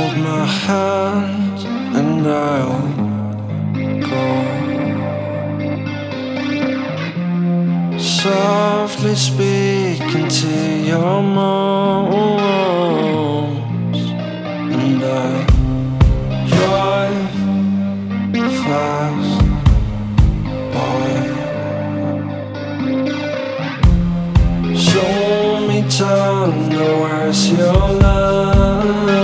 hold my hand and I'll go softly speaking to your moans, and I drive fast by. Show me tender, where's your love?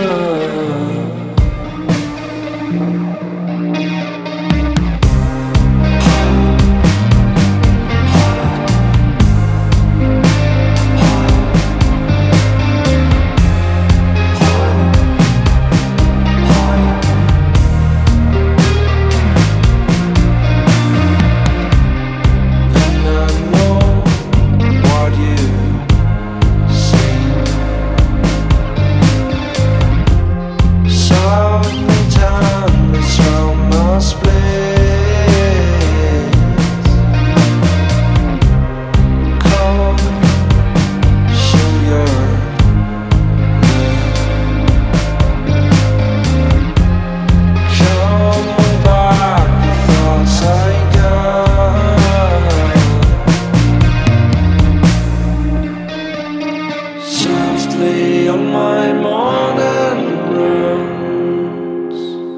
On my morning runs,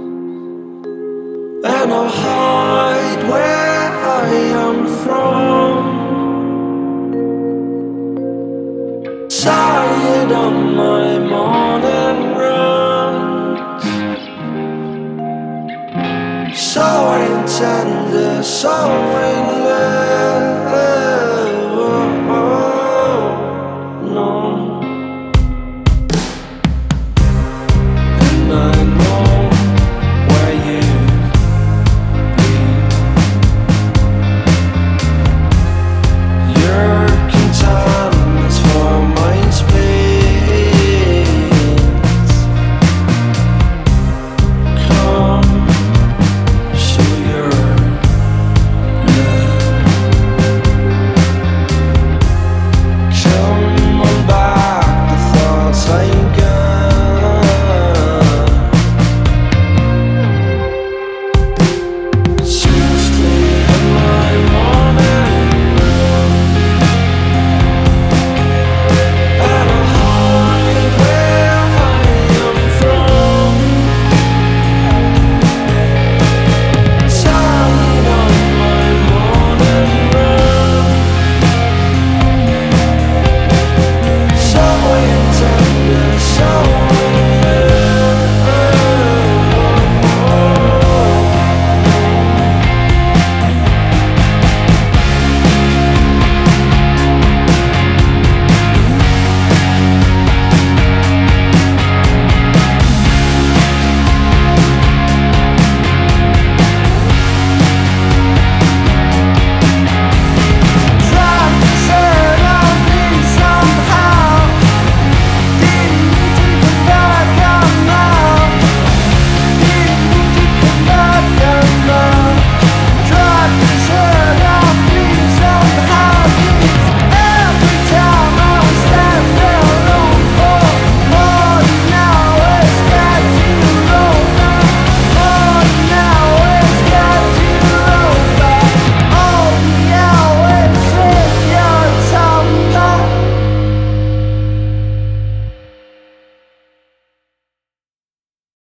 and I'll hide where I am from. Tired on my morning runs, so tender, so in love. No.